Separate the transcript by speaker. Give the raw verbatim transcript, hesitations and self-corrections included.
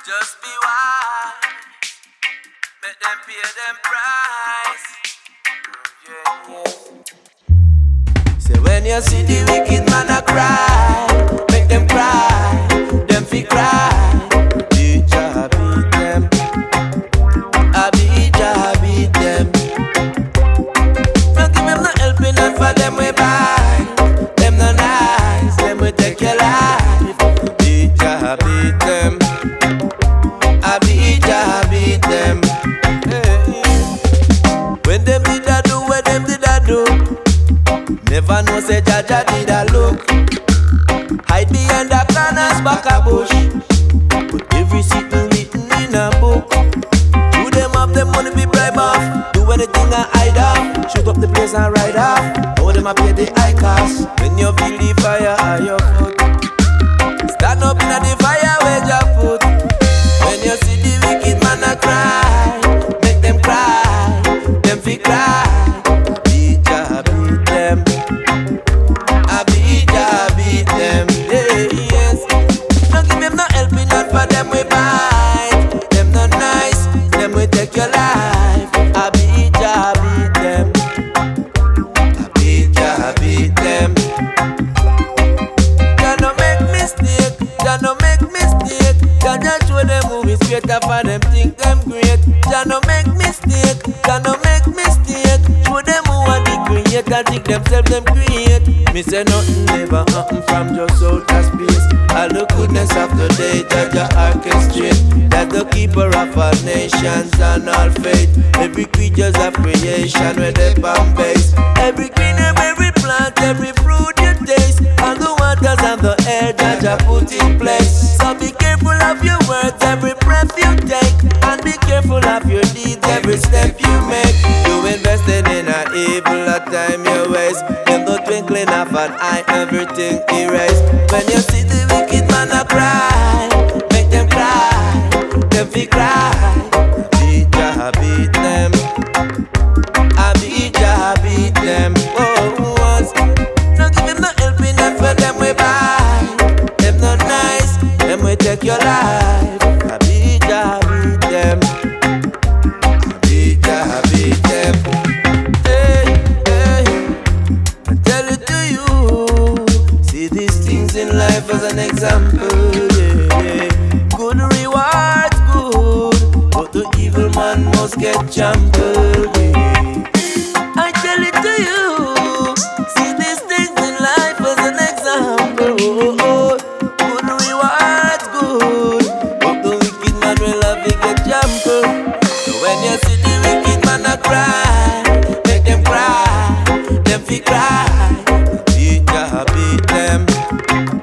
Speaker 1: Just be wise, make them pay them price. Yeah, yeah. Say when you see the wicked man a cry, make them cry, them fi cry. Beat Jah beat them, I beat Jah beat them. Don't give them no helping hand for them we buy. Them no nice, them we take your life. Beat Jah beat them, I beat Jah beat them. Hey. When them did a do, when them did a do, never know say Jah Jah did a look. Hide behind the corners back a bush, but every sitting written in a book. Do them have them money be bribe off, do anything and hide off. Shoot up the place and ride off. How them a pay the high cost. When you feel the fire at your foot, stand up in the fire where Jah put. When you see the wicked man a cry, make them cry, them fi cry. Beat Jah beat them, I beat Jah beat them. Hey, yes. Don't give them no helping hand for them we bite. Them no nice, them we take your life. I beat Jah beat them, I beat Jah beat them. Jah no make mistake, Jah no make mistake. Jah just show them who is greater for them think them great. Jah no make mistake, Jah no make mistake. Show them who are the creator, think themselves them create. Me say nothing never happen from just outer space. All the goodness of the day, Jah Jah orchestrate. That's the keeper of all nations and all faith. Every creature's of creation with a palm base. Every green and every plant, every fruit you taste. All the waters and the air Jah Jah put in place. So be careful of your words, every breath you take, and be careful of your deeds, every step you make. You invested in a evil, a time you waste. In the twinkling of an eye, everything erased. When you see the wicked man a cry, make them cry, them fi cry. Beat Jah beat them, I beat Jah beat them. Oh, once. Don't give him no helping hand for them we buy. Them not nice, them we take your life. I beat Jah beat them, I beat Jah beat them. Hey, hey, I tell it to you. See these things in life as an example. Yeah, yeah. Good rewards, good, but the evil man must get trampled. Yeah. I tell it to you. See these things in life as an example. Oh, oh, oh. Good rewards, good, but the wicked man will have to get trampled. So when you see the wicked man a cry, make them cry, them fi cry. Beat Jah beat them,